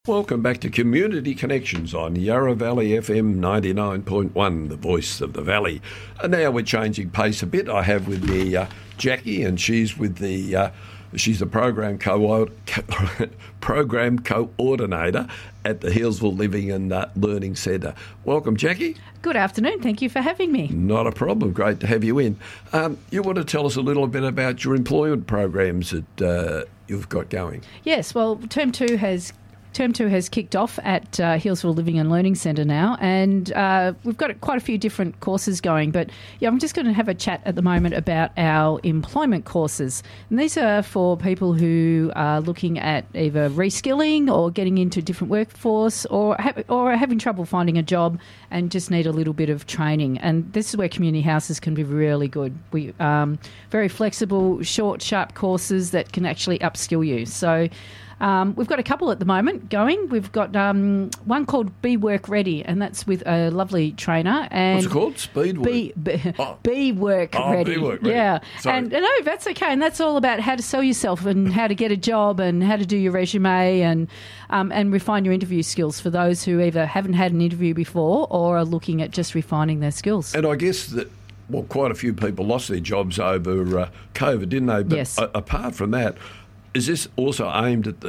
Welcome back to Community Connections on Yarra Valley FM 99.1, the voice of the valley. And now we're changing pace a bit. I have with me Jackie, and she's with she's the program coordinator at the Healesville Living and Learning Centre. Welcome, Jackie. Good afternoon. Thank you for having me. Not a problem. Great to have you in. You want to tell us a little bit about your employment programs that you've got going? Yes. Well, Term 2 has kicked off at Healesville Living and Learning Centre now, and we've got quite a few different courses going. But yeah, I'm just going to have a chat at the moment about our employment courses. And these are for people who are looking at either reskilling or getting into a different workforce, or having trouble finding a job and just need a little bit of training. And this is where community houses can be really good. We very flexible, short, sharp courses that can actually upskill you. So we've got a couple at the moment going. We've got one called Be Work Ready, and that's with a lovely trainer. And what's it called? Speedwork. Be Work Ready. Be Work Ready. Yeah. Sorry. And no, that's okay. And that's all about how to sell yourself and how to get a job and how to do your resume and refine your interview skills for those who either haven't had an interview before or are looking at just refining their skills. And I guess that, well, quite a few people lost their jobs over COVID, didn't they? But yes. Apart from that, is this also aimed at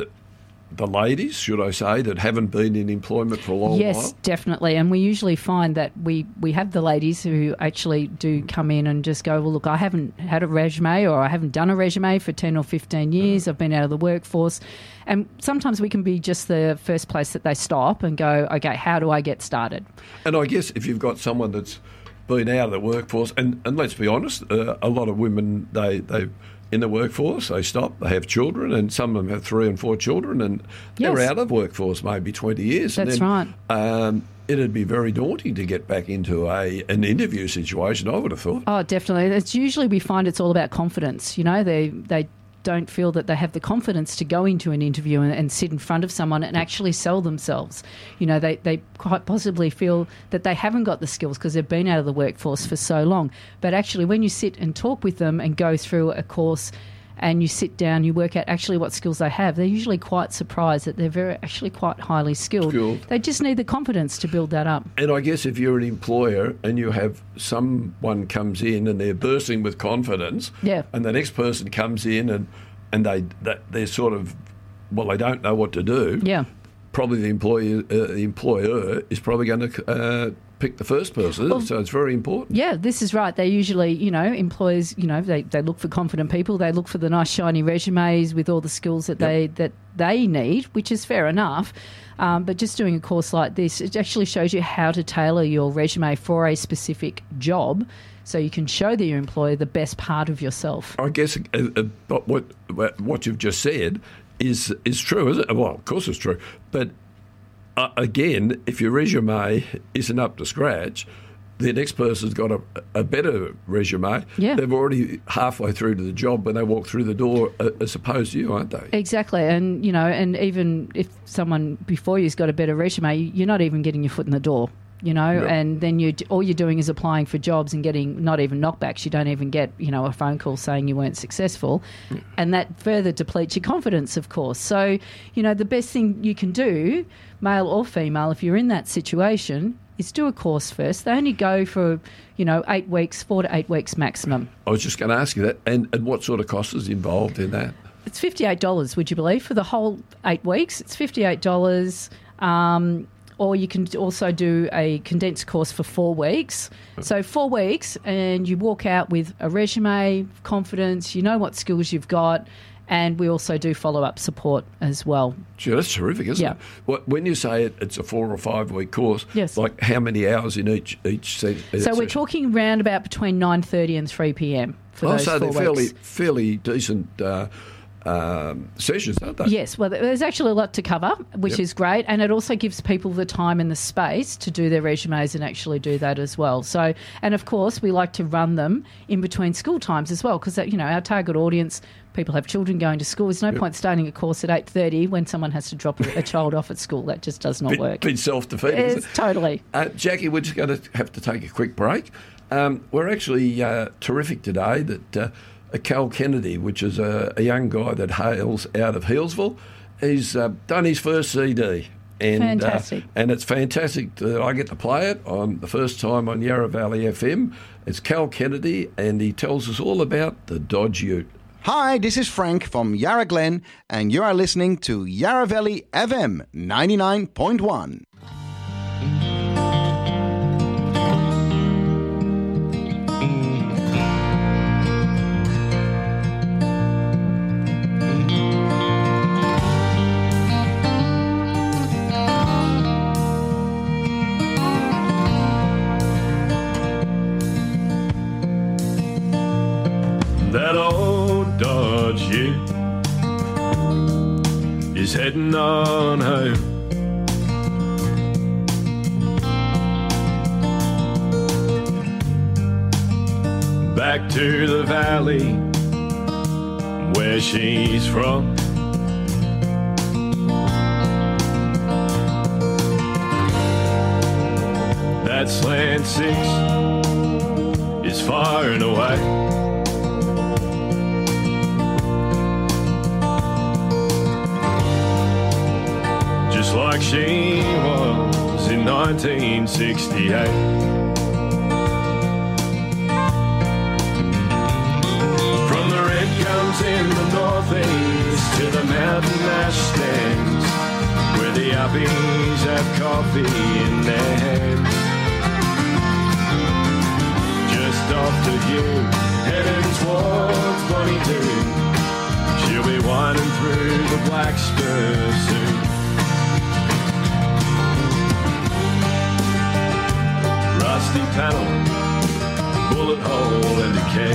the ladies, should I say, that haven't been in employment for a long while? Yes, definitely. And we usually find that we have the ladies who actually do come in and just go, well, look, I haven't had a resume, or I haven't done a resume for 10 or 15 years. I've been out of the workforce. And sometimes we can be just the first place that they stop and go, okay, how do I get started? And I guess if you've got someone that's been out of the workforce, and let's be honest, a lot of women, they in the workforce, they stop, they have children, and some of them have 3 and 4 children, and they're out of workforce maybe 20 years. That's right. It'd be very daunting to get back into an interview situation, I would have thought. Oh, definitely. It's usually we find it's all about confidence. You know, they don't feel that they have the confidence to go into an interview and sit in front of someone and actually sell themselves. You know, they quite possibly feel that they haven't got the skills because they've been out of the workforce for so long. But actually, when you sit and talk with them and go through a course and you sit down, you work out actually what skills they have, they're usually quite surprised that they're actually quite highly skilled. They just need the confidence to build that up. And I guess if you're an employer and you have someone comes in and they're bursting with confidence, and the next person comes in and they're sort of, well, they don't know what to do, probably the employer is probably going to pick the first person, so it's very important. Yeah, this is right. They usually, employers, they look for confident people. They look for the nice shiny resumes with all the skills that they need, which is fair enough. But just doing a course like this, it actually shows you how to tailor your resume for a specific job, so you can show your employer the best part of yourself. I guess what you've just said is true, isn't it? Well, of course it's true, but again, if your resume isn't up to scratch, the next person's got a better resume. Yeah. They're already halfway through to the job when they walk through the door, as opposed to you, aren't they? Exactly. And, and even if someone before you's got a better resume, you're not even getting your foot in the door, and then all you're doing is applying for jobs and getting not even knockbacks. You don't even get, a phone call saying you weren't successful. And that further depletes your confidence, of course. So, the best thing you can do, male or female, if you're in that situation, is do a course first. They only go for, 8 weeks, 4 to 8 weeks maximum. I was just going to ask you that. And what sort of cost is involved in that? It's $58, would you believe, for the whole 8 weeks. It's $58. Or you can also do a condensed course for 4 weeks. So 4 weeks, and you walk out with a resume, confidence, you know what skills you've got, and we also do follow-up support as well. Gee, that's terrific, isn't it? When you say it's a 4 or 5 week course, like how many hours in each session? So we're talking around about between 9:30 and 3 p.m. for those 4 weeks. So they're fairly decent sessions, aren't they? Yes, well, there's actually a lot to cover, which is great, and it also gives people the time and the space to do their resumes and actually do that as well. So, and of course, we like to run them in between school times as well, because our target audience, people have children going to school. There's no point starting a course at 8:30 when someone has to drop a child off at school. That just does not work. Bit self-defeating, isn't it? Totally. Jackie, we're just going to have to take a quick break. We're actually terrific today that Cal Kennedy, which is a young guy that hails out of Healesville, he's done his first CD. And, fantastic. And it's fantastic that I get to play it on the first time on Yarra Valley FM. It's Cal Kennedy, and he tells us all about the Dodge Ute. Hi, this is Frank from Yarra Glen, and you are listening to Yarra Valley FM 99.1. That old Dodge Ute is heading on home. Back to the valley where she's from. That slant six is far and away. Just like she was in 1968. From the red gums in the northeast to the mountain ash stands, where the uppies have coffee in their hands. Just off to Hugh, heading towards Bonnie-Doon, she'll be winding through the black spur soon. Rusty panel, bullet hole and decay.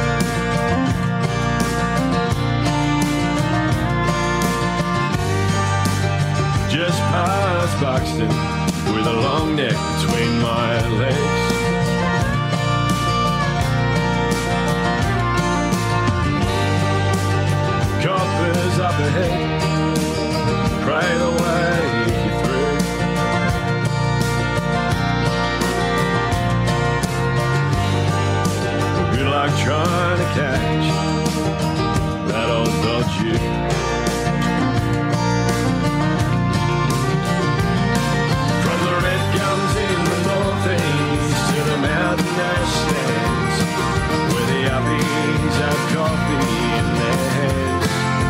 Just past Buxton with a long neck between my legs. Coppers up ahead, pray the way you through. Good luck trying to catch that old Dodge Ute. From the red gums in the northeast to the mountain ash stands, where the uppies have coffee in their hands.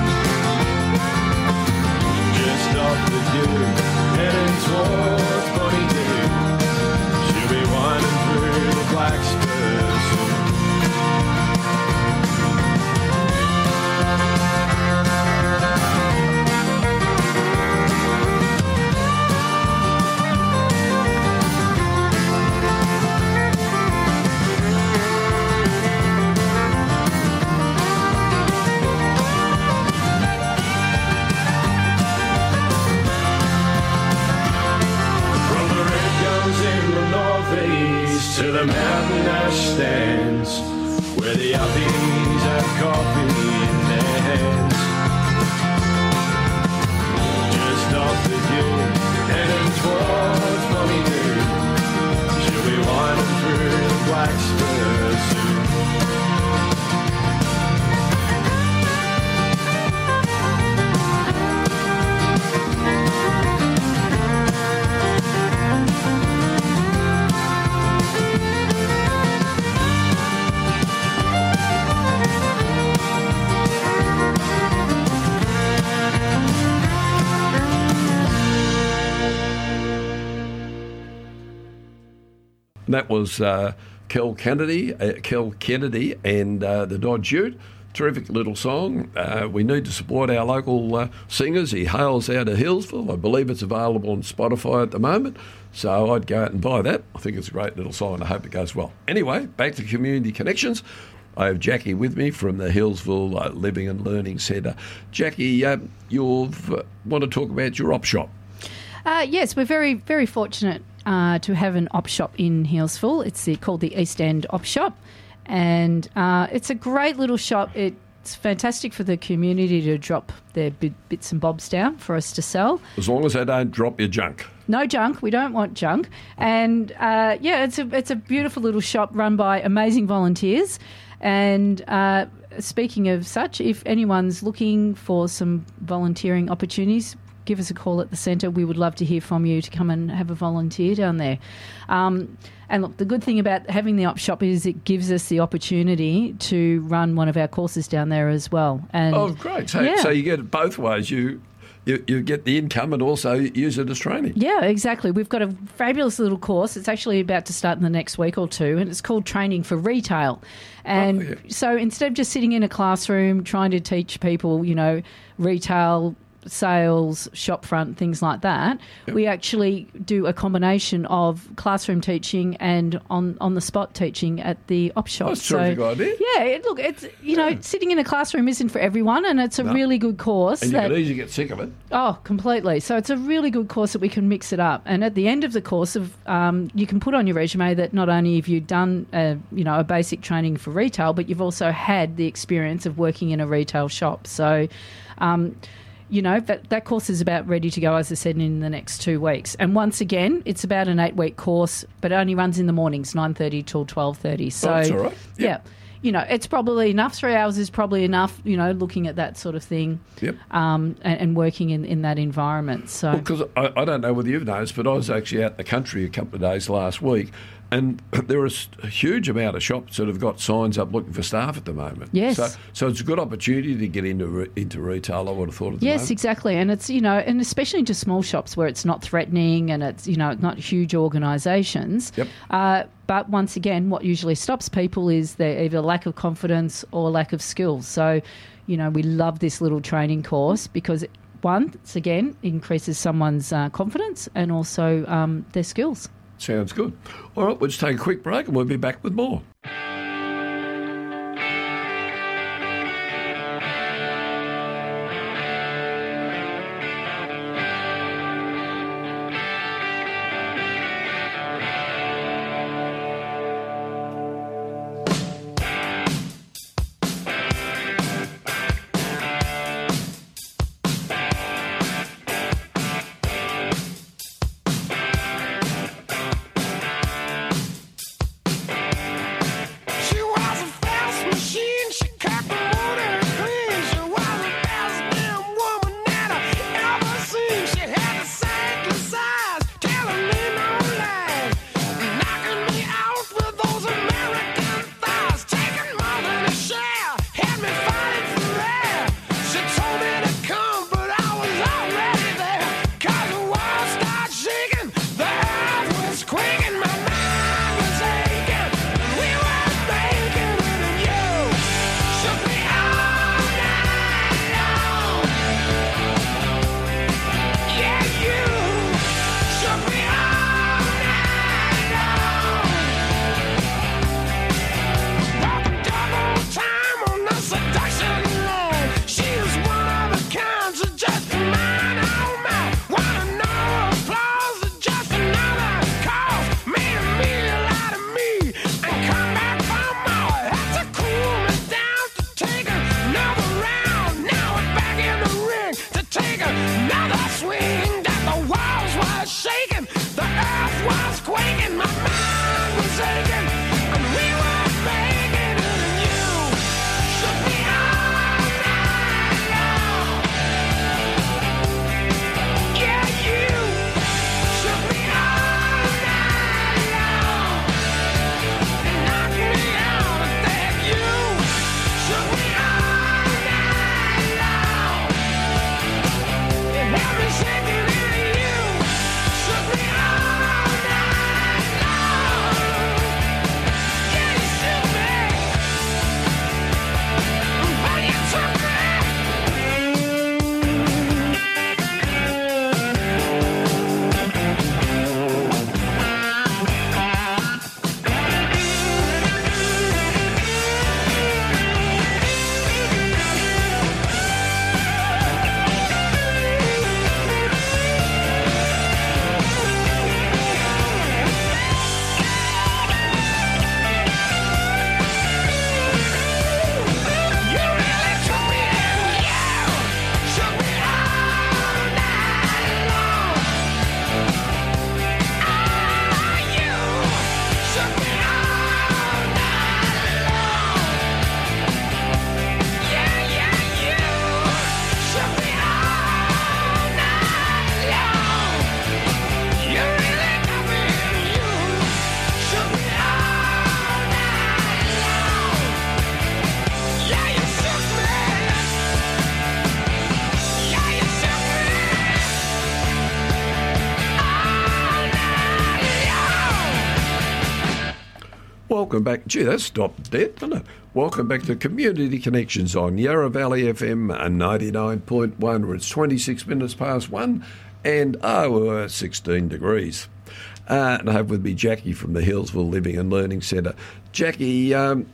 Just off the Duke, heading towards Bonnie-Doon, she'll be winding through the black spurs soon. To the mountain ash stands, where the uppies have coffee in their hands. Just off the hill, heading towards Bonnie-Doon, she'll be winding through the black spurs soon. That was Kel Kennedy and the Dodge Ute. Terrific little song. We need to support our local singers. He hails out of Hillsville. I believe it's available on Spotify at the moment. So I'd go out and buy that. I think it's a great little song and I hope it goes well. Anyway, back to Community Connections. I have Jackie with me from the Hillsville Living and Learning Centre. Jackie, you want to talk about your op shop? Yes, we're very, very fortunate to have an op shop in Hillsville. It's called the East End Op Shop, and it's a great little shop. It's fantastic for the community to drop their bits and bobs down for us to sell. As long as they don't drop your junk. No junk. We don't want junk. And, it's a beautiful little shop run by amazing volunteers. And speaking of such, if anyone's looking for some volunteering opportunities, give us a call at the centre. We would love to hear from you to come and have a volunteer down there. And look, the good thing about having the op shop is it gives us the opportunity to run one of our courses down there as well. And great. So you get it both ways. You get the income and also use it as training. Yeah, exactly. We've got a fabulous little course. It's actually about to start in the next week or two, and it's called Training for Retail. And so instead of just sitting in a classroom trying to teach people, retail, sales, shopfront, things like that, we actually do a combination of classroom teaching and on-the-spot teaching at the op shop. That's a terrific idea. Yeah, look, it's sitting in a classroom isn't for everyone, and it's a really good course. And you can easily get sick of it. Oh, completely. So it's a really good course that we can mix it up. And at the end of the course, you can put on your resume that not only have you done a basic training for retail, but you've also had the experience of working in a retail shop. So that course is about ready to go, as I said, in the next 2 weeks. And once again, it's about an 8-week course, but it only runs in the mornings, 9:30 till 12:30. So that's all right. Yep. Yeah. It's probably enough. 3 hours is probably enough, looking at that sort of thing. Yep. And working in that environment. So, because I don't know whether you've noticed, but I was actually out in the country a couple of days last week, and there is a huge amount of shops that have got signs up looking for staff at the moment. Yes. So it's a good opportunity to get into retail, I would have thought at the moment. Yes, exactly. And it's, and especially into small shops where it's not threatening and it's, not huge organisations. Yep. But once again, what usually stops people is their either lack of confidence or lack of skills. So, we love this little training course because once again, increases someone's confidence and also their skills. Sounds good. All right, we'll just take a quick break and we'll be back with more. welcome back. Gee, that stopped dead, didn't it? Welcome back to Community Connections on Yarra Valley FM 99.1, where it's 26 minutes past 1 and 16 degrees. And I have with me Jackie from the Healesville Living and Learning Centre. Jackie,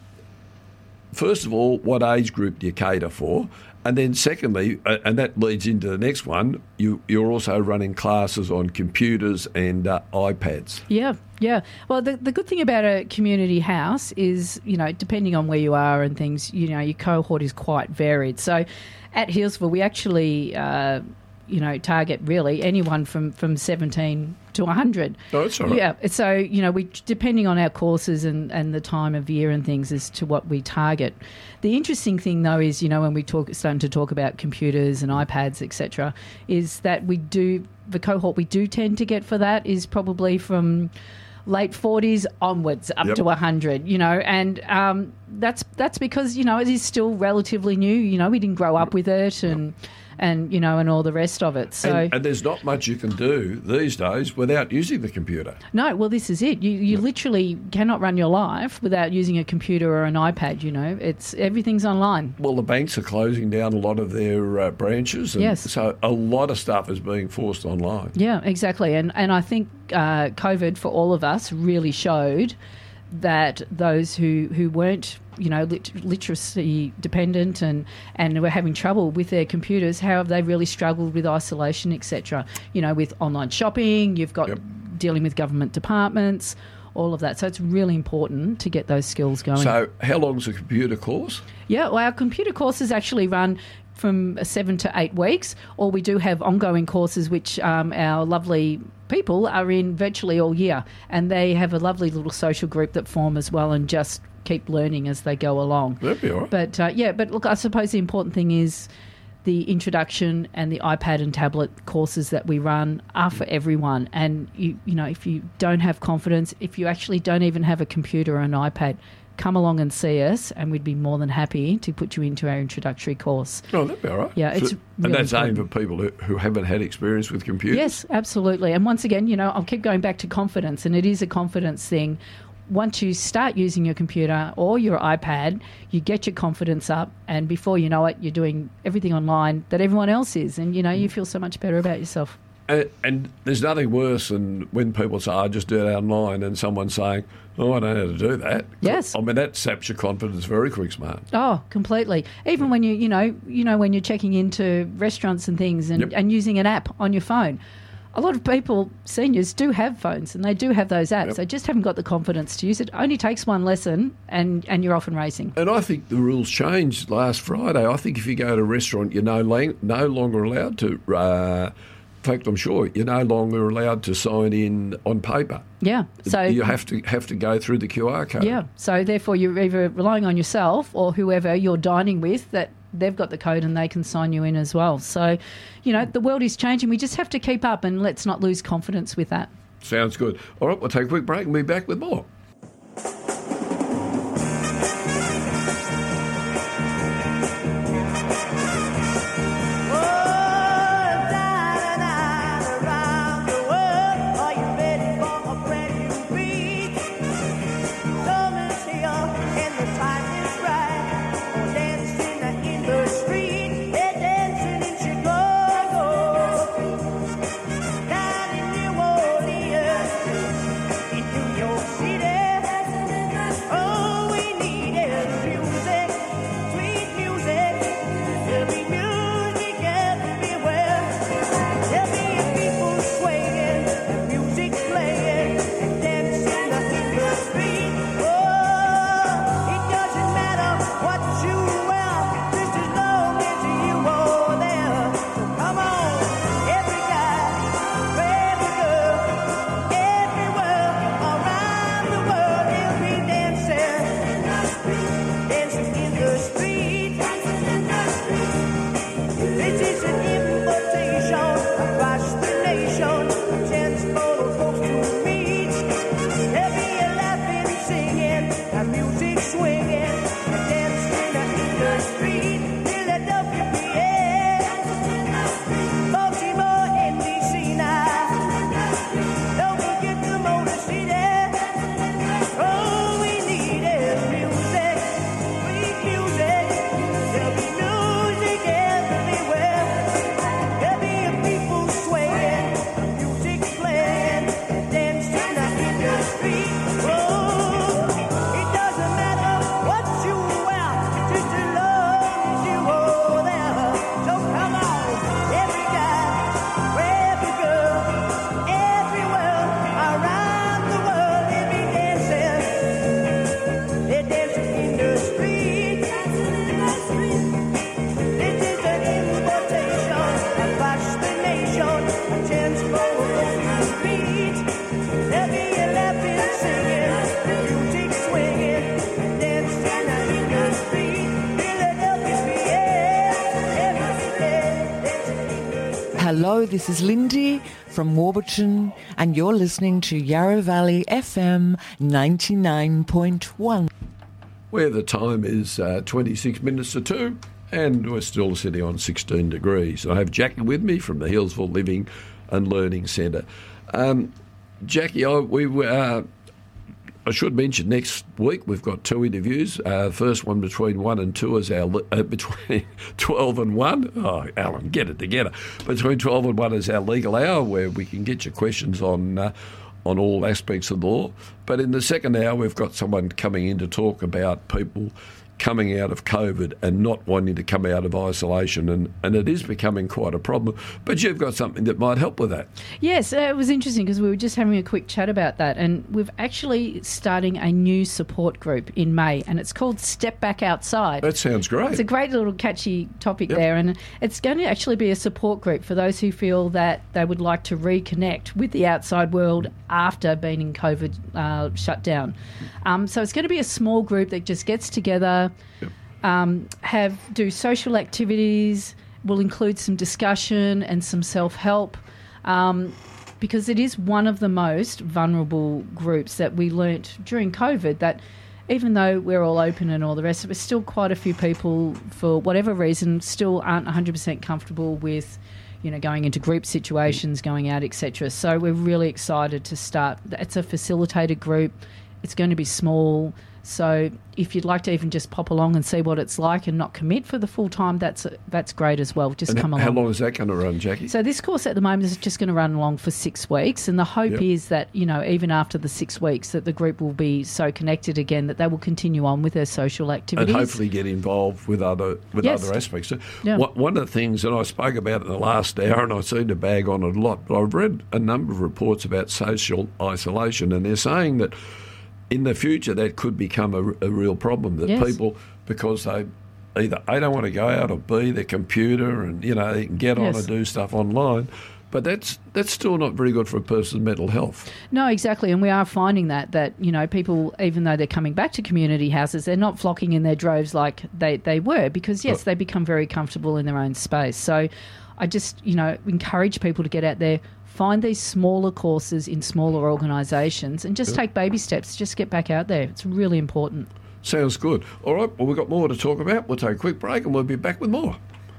first of all, what age group do you cater for? And then secondly, and that leads into the next one, you're also running classes on computers and iPads. Yeah. Well, the good thing about a community house is, depending on where you are and things, your cohort is quite varied. So at Healesville, we actually, target really anyone from 17 to 100. Oh, that's all right. Yeah. So, we depending on our courses and the time of year and things as to what we target. The interesting thing, though, is, when we starting to talk about computers and iPads, etc., is that the cohort we do tend to get for that is probably from late 40s onwards up to 100, and that's because, it is still relatively new. We didn't grow up with it and all the rest of it. So and there's not much you can do these days without using the computer. No, well, this is it. You literally cannot run your life without using a computer or an iPad. Everything's online. Well, the banks are closing down a lot of their branches, and yes. So a lot of stuff is being forced online. Yeah, exactly. And I think COVID for all of us really showed that those who weren't literacy dependent and were having trouble with their computers, how have they really struggled with isolation, etc. With online shopping, you've got dealing with government departments, all of that. So it's really important to get those skills going. So how long's a computer course? Yeah, well, our computer courses actually run from 7 to 8 weeks, or we do have ongoing courses which our lovely people are in virtually all year, and they have a lovely little social group that form as well and just keep learning as they go along. That'd be all right. But look, I suppose the important thing is the introduction and the iPad and tablet courses that we run are for everyone. And if you don't have confidence, if you actually don't even have a computer or an iPad, come along and see us, and we'd be more than happy to put you into our introductory course. Oh, that'd be all right. Yeah, it's and that's important. aimed for people who haven't had experience with computers. Yes, absolutely. And once again, I'll keep going back to confidence, and it is a confidence thing. Once you start using your computer or your iPad, you get your confidence up, and before you know it, you're doing everything online that everyone else is, and you feel so much better about yourself. And there's nothing worse than when people say, I just do it online, and someone's saying, oh, I don't know how to do that. Yes. I mean, that saps your confidence very quick, smart. Oh, completely. Even when when you're checking into restaurants and things and using an app on your phone. A lot of people, seniors, do have phones and they do have those apps. Yep. They just haven't got the confidence to use it. It only takes one lesson and you're off and racing. And I think the rules changed last Friday. I think if you go to a restaurant, you're no longer allowed to... in fact, I'm sure you're no longer allowed to sign in on paper. Yeah, so you have to go through the QR code. Yeah, so therefore you're either relying on yourself or whoever you're dining with that they've got the code and they can sign you in as well. So, the world is changing. We just have to keep up and let's not lose confidence with that. Sounds good. All right, we'll take a quick break and be back with more. City. Hello, this is Lindy from Warburton, and you're listening to Yarra Valley FM 99.1. Where the time is 26 minutes to 2, and we're still sitting on 16 degrees. I have Jackie with me from the Healesville Living and Learning Centre. Jackie, I should mention next week we've got 2 interviews. First one between 1 and 2 is our between 12 and 1. Oh, Alan, get it together. Between 12 and 1 is our legal hour, where we can get your questions on all aspects of the law. But in the second hour, we've got someone coming in to talk about people coming out of COVID and not wanting to come out of isolation, and it is becoming quite a problem. But you've got something that might help with that. Yes, it was interesting because we were just having a quick chat about that, and we're actually starting a new support group in May, and it's called Step Back Outside. That sounds great. It's a great little catchy topic there, and it's going to actually be a support group for those who feel that they would like to reconnect with the outside world after being in COVID shutdown. So it's going to be a small group that just gets together, do social activities, will include some discussion and some self-help, because it is one of the most vulnerable groups that we learnt during COVID, that even though we're all open and all the rest of it, still quite a few people, for whatever reason, still aren't 100% comfortable with, going into group situations, going out, etc. So we're really excited to start. It's a facilitated group. It's going to be small. So if you'd like to even just pop along and see what it's like and not commit for the full time, that's great as well. Just come along. How long is that going to run, Jackie? So this course at the moment is just going to run along for 6 weeks, and the hope is that, even after the 6 weeks, that the group will be so connected again that they will continue on with their social activities. And hopefully get involved with other aspects. So one of the things, and I spoke about it in the last hour, and I seem to bag on it a lot, but I've read a number of reports about social isolation, and they're saying that in the future that could become a real problem, that people, because they either A, don't want to go out, or B, their computer, and they can get on and do stuff online. But that's still not very good for a person's mental health. No, exactly, and we are finding that people, even though they're coming back to community houses, they're not flocking in their droves like they were, because they become very comfortable in their own space. So I just encourage people to get out there, find these smaller courses in smaller organisations, and just take baby steps. Just get back out there. It's really important. Sounds good. All right, well, we've got more to talk about. We'll take a quick break and we'll be back with more.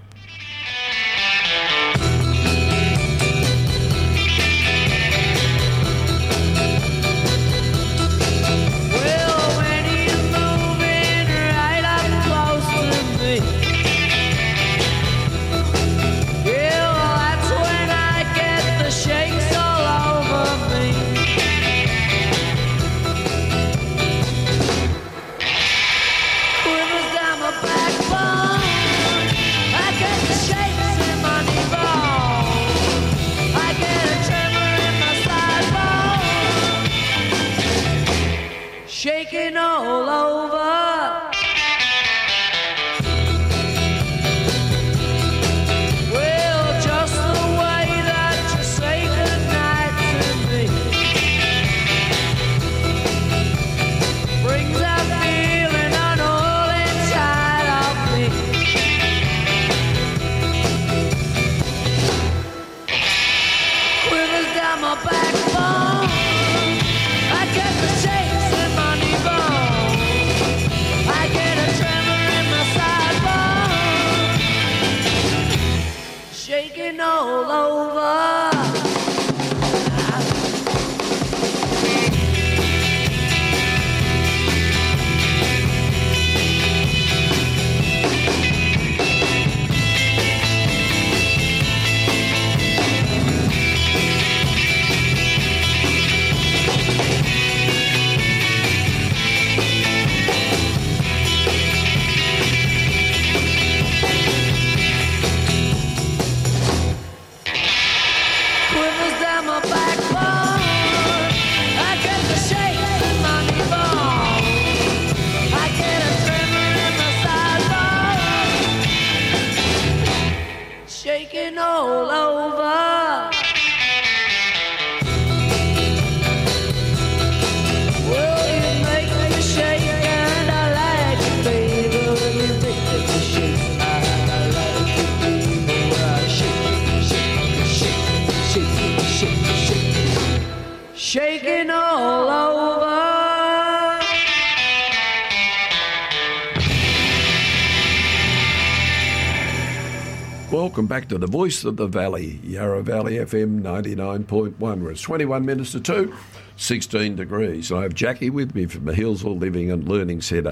Shaking all over. Well, just the way that you say goodnight to me brings a feeling on all inside of me. Quivers down my backbone. I get the shakes in my knee bone. I get a tremor in my side bone. Shaking all over. shaking all over. Welcome back to the Voice of the Valley, Yarra Valley FM 99.1. It's 21 minutes to 2, 16 degrees. I have Jackie with me from the Hillsville Living and Learning Centre.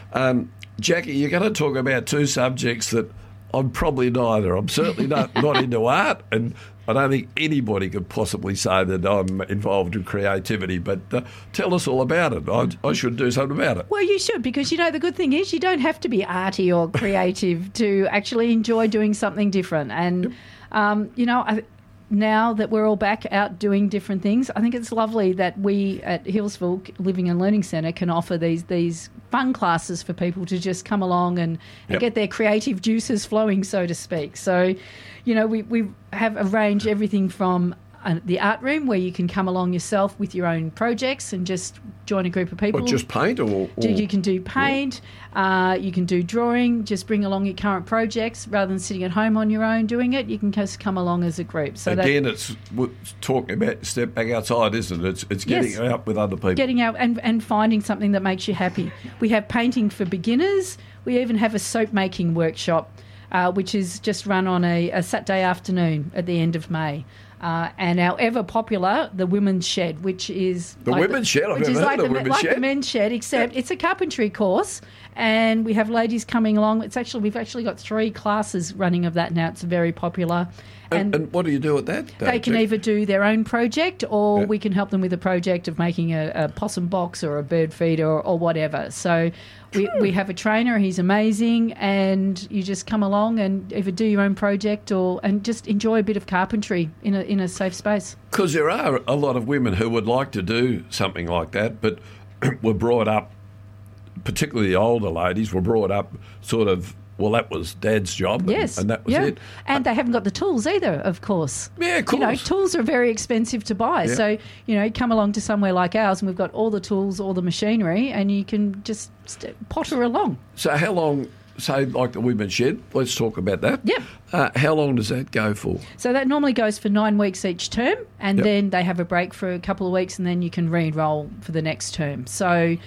Jackie, you're going to talk about two subjects that I'm probably neither. I'm certainly not into art, and I don't think anybody could possibly say that I'm involved in creativity, but tell us all about it. I should do something about it. Well, you should, because, you know, the good thing is you don't have to be arty or creative to actually enjoy doing something different. And, you know, now that we're all back out doing different things, I think it's lovely that we at Hillsville Living and Learning Centre can offer these fun classes for people to just come along and get their creative juices flowing, so to speak. So, you know, we have arranged everything from the art room, where you can come along yourself with your own projects and just join a group of people. Or just paint? Or you can do paint, you can do drawing, just bring along your current projects. Rather than sitting at home on your own doing it, you can just come along as a group. So again, it's talking about step back outside, isn't it? It's getting out with other people. Getting out and finding something that makes you happy. We have painting for beginners. We even have a soap making workshop, which is just run on a Saturday afternoon at the end of May. And our ever popular, the Women's Shed, which is the Women's Shed. I've never heard of the Women's Shed. Like the Men's Shed, except it's a carpentry course, and we have ladies coming along. We've actually got 3 classes running of that now. It's very popular. And what do you do at that? They can either do their own project, or we can help them with a project of making a possum box or a bird feeder or whatever. So we have a trainer. He's amazing, and you just come along and either do your own project and just enjoy a bit of carpentry in a safe space. Because there are a lot of women who would like to do something like that, but were brought up, particularly the older ladies, were brought up sort of, well, that was Dad's job, and that was it. And they haven't got the tools either, of course. Yeah, of course. You know, tools are very expensive to buy. Yeah. So, you know, come along to somewhere like ours and we've got all the tools, all the machinery, and you can just potter along. So how long, say, like the Women's Shed, let's talk about that. Yep. How long does that go for? So that normally goes for 9 weeks each term, and then they have a break for a couple of weeks, and then you can re-enroll for the next term. So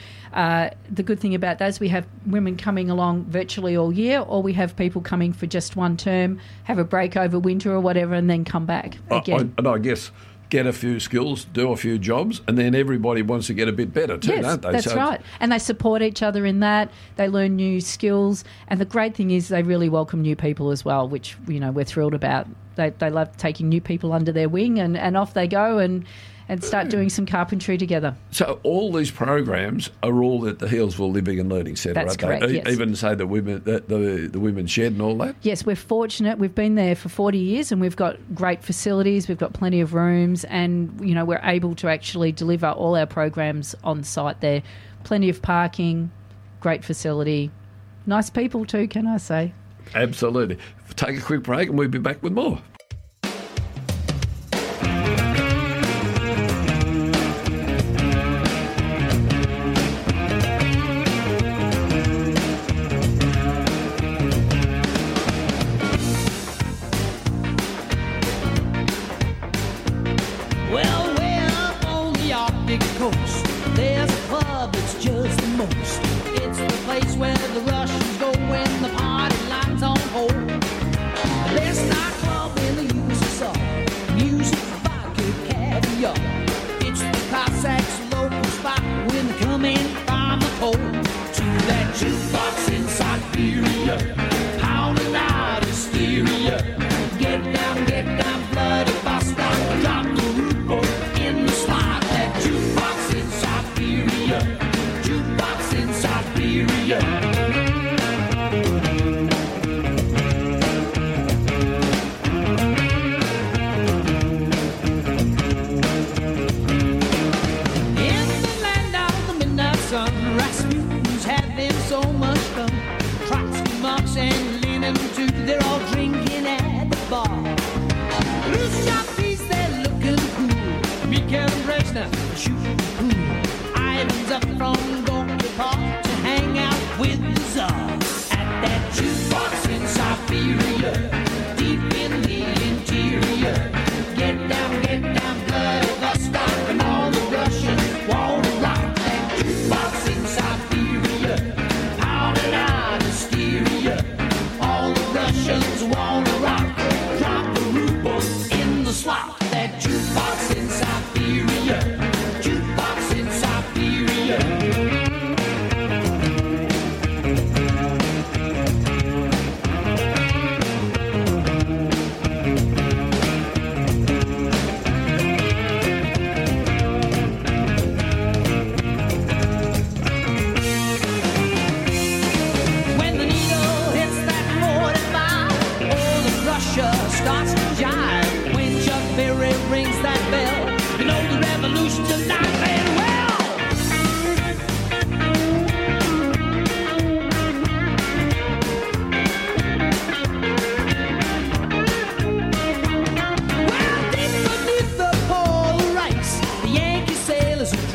the good thing about that is we have women coming along virtually all year, or we have people coming for just one term, have a break over winter or whatever, and then come back again. And I guess get a few skills, do a few jobs, and then everybody wants to get a bit better too, don't they? That's right. And they support each other in that. They learn new skills. And the great thing is they really welcome new people as well, which, you know, we're thrilled about. They love taking new people under their wing, and off they go and start doing some carpentry together. So all these programs are all at the Hillsville Living and Learning Centre, That's correct, yes. Even, say, the Women's Shed and all that? Yes, we're fortunate. We've been there for 40 years and we've got great facilities. We've got plenty of rooms, and, you know, we're able to actually deliver all our programs on site there. Plenty of parking, great facility. Nice people too, can I say? Absolutely. Take a quick break and we'll be back with more. Siberia, deep in the interior. Get down,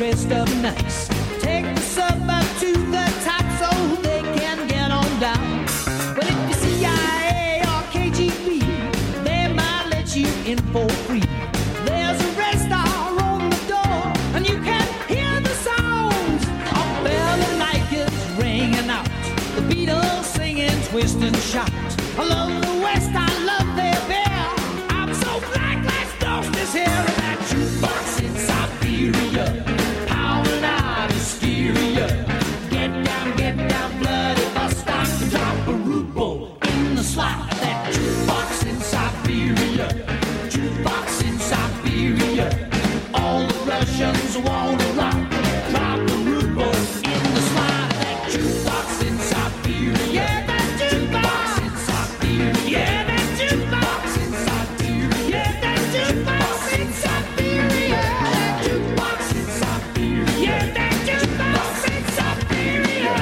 dressed up nice. Take the suburb to the top so they can get on down. Well, if you CIA or KGB, they might let you in for free. There's a red star on the door, and you can hear the sounds of Balenicas ringing out. The Beatles singing, twist and shout. I love the West, I love their beer. I'm so glad Glasnost is here. And that jukebox in Siberia, pounding out hysteria. Get down, bloody bus stop, drop a ruble in the slot. That jukebox in Siberia, jukebox in Siberia. All the Russians wanna rock, drop a ruble in the slot. That jukebox in Siberia, yeah, that jukebox in Siberia, yeah, that jukebox in Siberia, yeah, that jukebox in Siberia, that jukebox in Siberia, yeah, that jukebox in Siberia.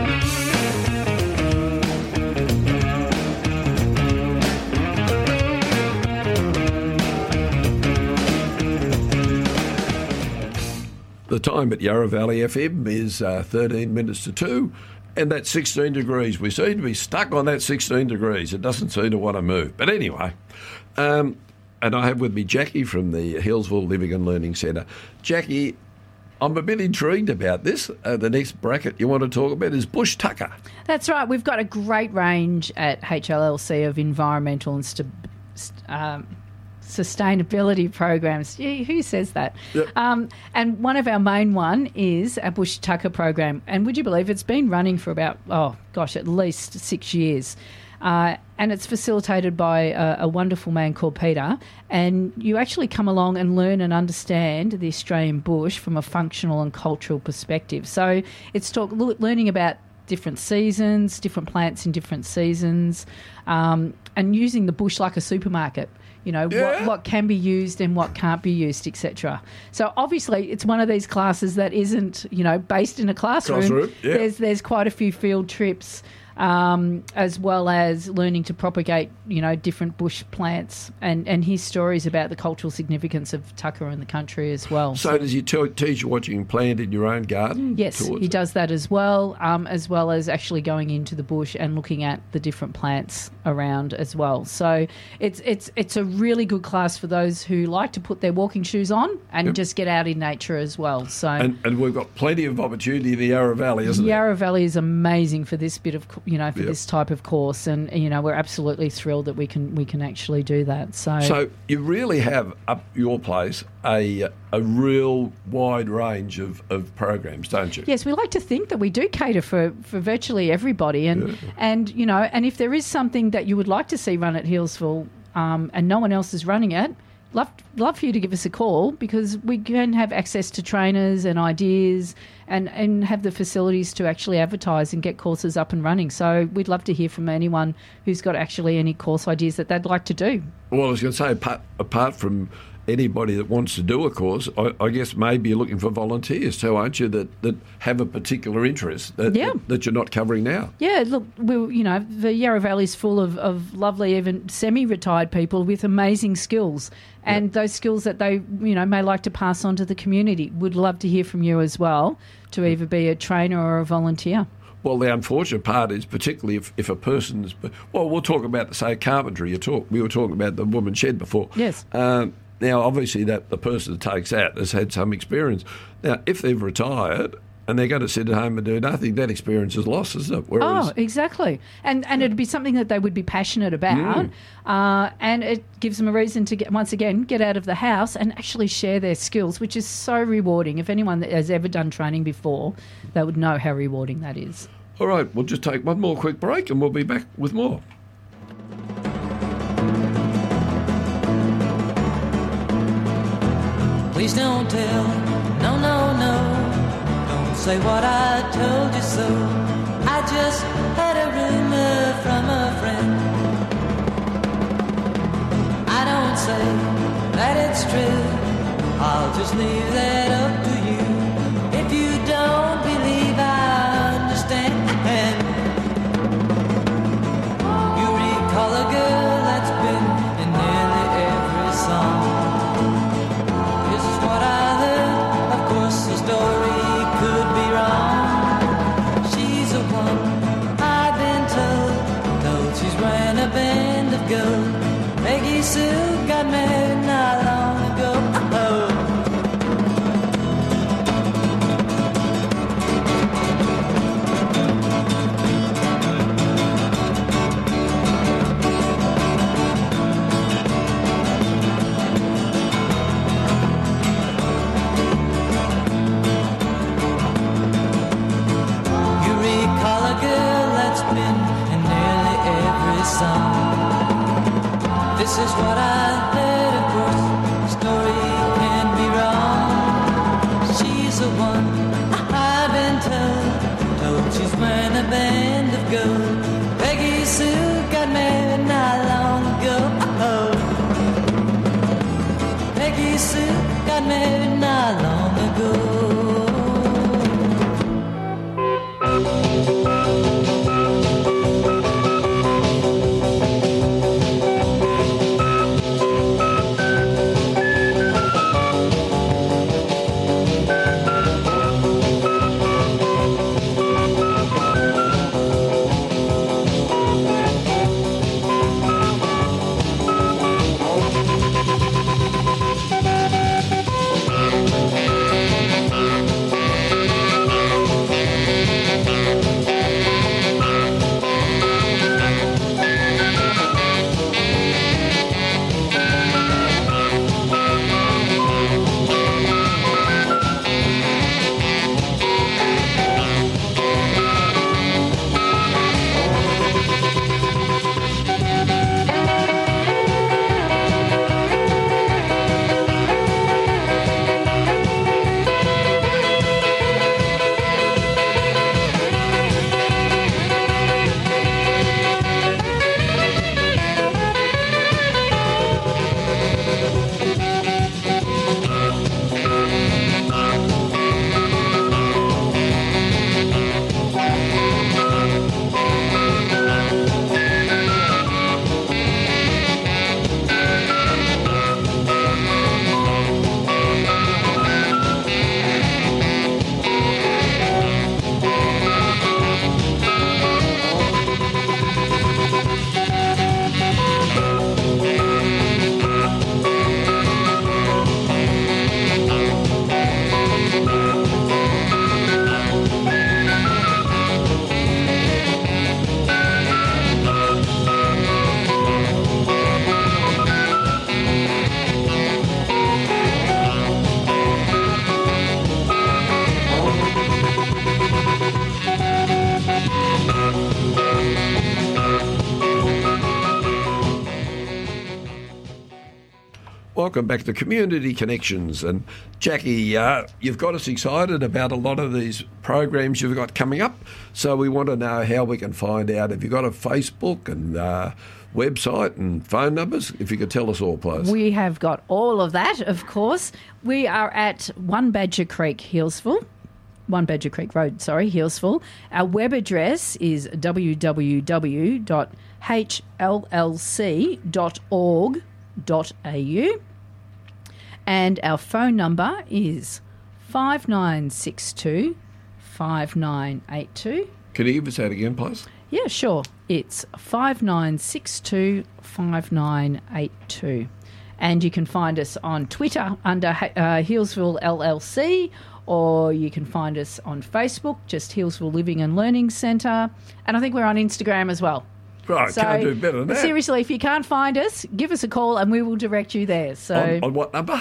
The time at Yarra Valley FM is 13 minutes to 2, and that's 16 degrees. We seem to be stuck on that 16 degrees. It doesn't seem to want to move. But anyway, and I have with me Jackie from the Hillsville Living and Learning Centre. Jackie, I'm a bit intrigued about this. The next bracket you want to talk about is bush tucker. That's right. We've got a great range at HLLC of environmental and sustainability programs. Gee, who says that? Yep. And one of our main one is a bush tucker program. And would you believe it's been running for about, at least 6 years. And it's facilitated by a wonderful man called Peter. And you actually come along and learn and understand the Australian bush from a functional and cultural perspective. So it's learning about different seasons, different plants in different seasons, and using the bush like a supermarket. You know, what can be used and what can't be used, etc. So obviously it's one of these classes that isn't, based in a classroom. Yeah. There's quite a few field trips, as well as learning to propagate, different bush plants and hear stories about the cultural significance of tucker in the country as well. So does he teach you what you can plant in your own garden? Yes, he does that as well as actually going into the bush and looking at the different plants around as well. So it's a really good class for those who like to put their walking shoes on and just get out in nature as well. So and we've got plenty of opportunity in the Yarra Valley, isn't it? Yarra Valley is amazing for this bit of this type of course, and we're absolutely thrilled that we can actually do that. So you really have up your place a real wide range of programs, don't you? Yes, we like to think that we do cater for virtually everybody, and if there is something that you would like to see run at Hillsville, and no one else is running it, love for you to give us a call, because we can have access to trainers and ideas and have the facilities to actually advertise and get courses up and running. So we'd love to hear from anyone who's got actually any course ideas that they'd like to do. Well, I was going to say, apart from anybody that wants to do a course, I guess maybe you're looking for volunteers too, aren't you, that have a particular interest that you're not covering now? Yeah, look, the Yarra Valley's full of lovely, even semi-retired people with amazing skills, and those skills that they, may like to pass on to the community. Would love to hear from you as well, to either be a trainer or a volunteer. Well, the unfortunate part is, particularly if a person's... Well, we'll talk about, say, carpentry. We were talking about the woman shed before. Yes. Now, obviously, that the person that takes that has had some experience. Now, if they've retired and they're going to sit at home and do nothing, that experience is lost, isn't it? Whereas, exactly. And it'd be something that they would be passionate about, and it gives them a reason to, get out of the house and actually share their skills, which is so rewarding. If anyone that has ever done training before, they would know how rewarding that is. All right, we'll just take one more quick break and we'll be back with more. Please don't tell, no, no, no. Don't say what I told you so. I just had a rumor from a friend. I don't say that it's true. I'll just leave that up to you. If you don't believe, I understand. You recall a girl that's been in nearly every song. This is what I heard, of course the story got married not long ago. Welcome back to Community Connections. And Jackie, you've got us excited about a lot of these programs you've got coming up. So we want to know how we can find out. Have you got a Facebook and website and phone numbers? If you could tell us all, please. We have got all of that, of course. We are at 1 Badger Creek, Healesville. 1 Badger Creek Road, Healesville. Our web address is www.hllc.org.au. And our phone number is 5962 5982. Can you give us that again, please? Yeah, sure. It's 5962 5982. And you can find us on Twitter under Healesville LLC, or you can find us on Facebook, just Healesville Living and Learning Centre. And I think we're on Instagram as well. Right, so, can't do better than that. Seriously, if you can't find us, give us a call and we will direct you there. So on what number?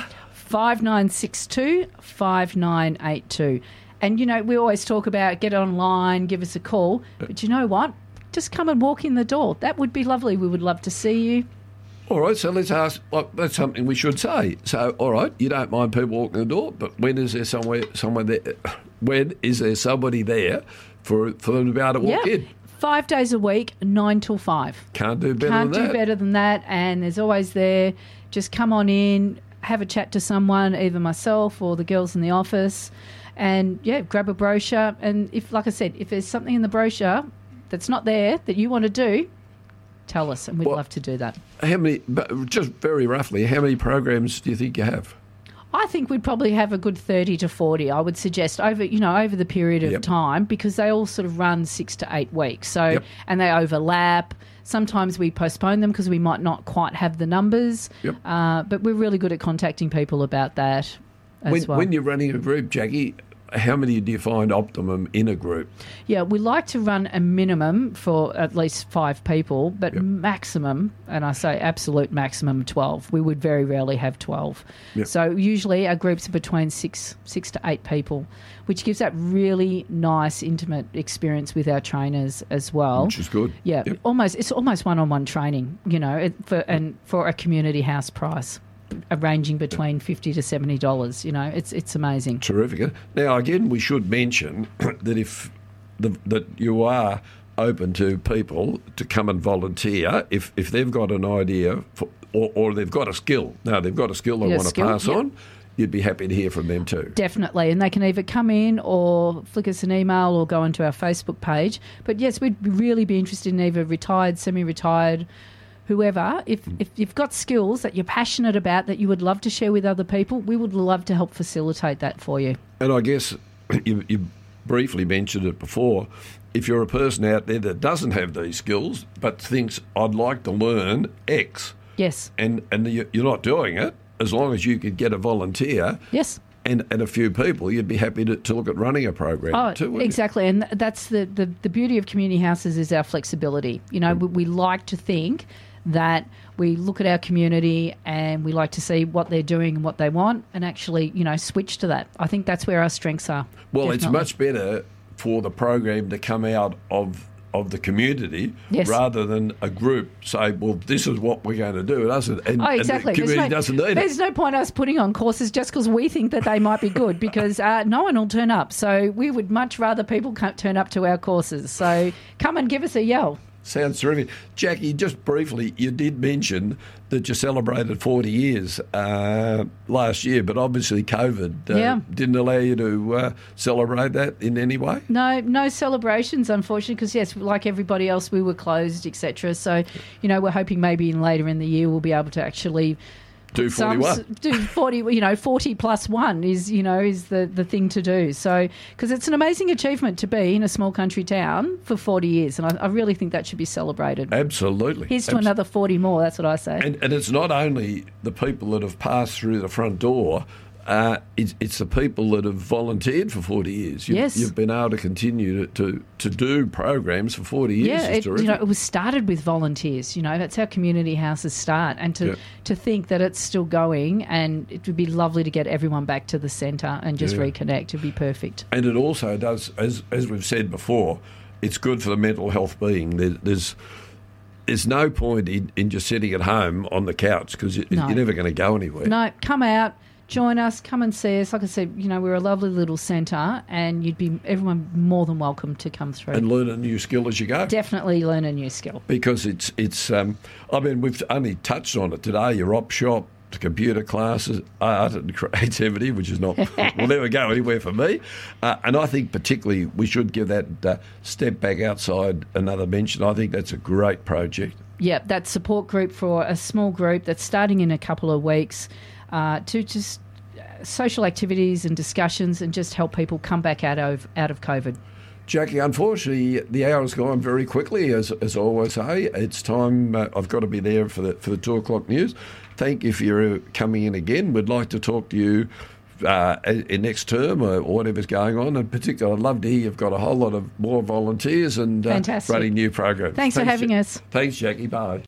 5962 5982. And, you know, we always talk about get online, give us a call. But you know what? Just come and walk in the door. That would be lovely. We would love to see you. All right, so let's ask, well, that's something we should say. So, all right, you don't mind people walking the door, but when is there someone there? When is there somebody there for them to be able to walk in? 5 days a week, 9 till 5. Can't do better than that. And there's always there. Just come on in, have a chat to someone, either myself or the girls in the office, and, yeah, grab a brochure. And if, like I said, if there's something in the brochure that's not there that you want to do, tell us, and we'd love to do that. How many, just very roughly, how many programs do you think you have? I think we'd probably have a good 30 to 40, I would suggest, over the period of time, because they all sort of run 6 to 8 weeks. So, and they overlap. Sometimes we postpone them because we might not quite have the numbers. But we're really good at contacting people about that as well. When you're running a group, Jackie, how many do you find optimum in a group? Yeah, we like to run a minimum for at least 5 people, but maximum, and I say absolute maximum, 12. We would very rarely have 12. So usually our groups are between 6 to 8 people, which gives that really nice, intimate experience with our trainers as well. Which is good. Yeah, it's almost one-on-one training, you know, for a community house price. Ranging between $50 to $70, you know, it's amazing. Terrific. Now, again, we should mention that that you are open to people to come and volunteer if they've got an idea or they've got a skill. Now, they've got a skill they want to pass on. you'd be happy to hear from them too. Definitely, and they can either come in or flick us an email or go onto our Facebook page. But yes, we'd really be interested in either retired, semi-retired, whoever. If you've got skills that you're passionate about that you would love to share with other people, we would love to help facilitate that for you. And I guess you briefly mentioned it before. If you're a person out there that doesn't have these skills but thinks, I'd like to learn X, yes, and you're not doing it, as long as you could get a volunteer, yes, and a few people, you'd be happy to look at running a program too. Exactly, and that's the beauty of community houses is our flexibility. You know, we like to think that we look at our community and we like to see what they're doing and what they want and actually, you know, switch to that. I think that's where our strengths are. Well, definitely. It's much better for the program to come out of the community, yes, rather than a group say, well, this is what we're going to do. It doesn't, and exactly. the community doesn't need it. There's no point us putting on courses just because we think that they might be good, because no one will turn up. So we would much rather people turn up to our courses. So come and give us a yell. Sounds terrific. Jackie, just briefly, you did mention that you celebrated 40 years last year, but obviously COVID didn't allow you to celebrate that in any way? No celebrations, unfortunately, because, yes, like everybody else, we were closed, etc. So, you know, we're hoping maybe later in the year we'll be able to actually... Do 41. Do 40, you know, 40 plus 1 is the thing to do. So, because it's an amazing achievement to be in a small country town for 40 years, and I really think that should be celebrated. Absolutely. Here's to another 40 more, that's what I say. And it's not only the people that have passed through the front door, it's the people that have volunteered for 40 years. You've been able to continue to do programs for 40 years. Yeah, it was started with volunteers. You know, that's how community houses start. And to think that it's still going, and it would be lovely to get everyone back to the centre and just reconnect. It would be perfect. And it also does, as we've said before, it's good for the mental health being. There's no point in just sitting at home on the couch, because you're never going to go anywhere. No, come out. Join us, come and see us. Like I said, you know, we're a lovely little centre, and everyone more than welcome to come through. And learn a new skill as you go. Definitely learn a new skill. Because it's I mean, we've only touched on it today, your op shop, computer classes, art and creativity, which is not, will never go anywhere for me. And I think particularly we should give that Step Back Outside another mention. I think that's a great project. Yeah, that support group for a small group that's starting in a couple of weeks, to just social activities and discussions and just help people come back out of COVID. Jackie, unfortunately, the hour's gone very quickly, as I always say. It's time. I've got to be there for the 2 o'clock news. Thank you for your coming in again. We'd like to talk to you in next term or whatever's going on. In particular, I'd love to hear you've got a whole lot of more volunteers and running new programs. Thanks for having us. Thanks, Jackie. Bye.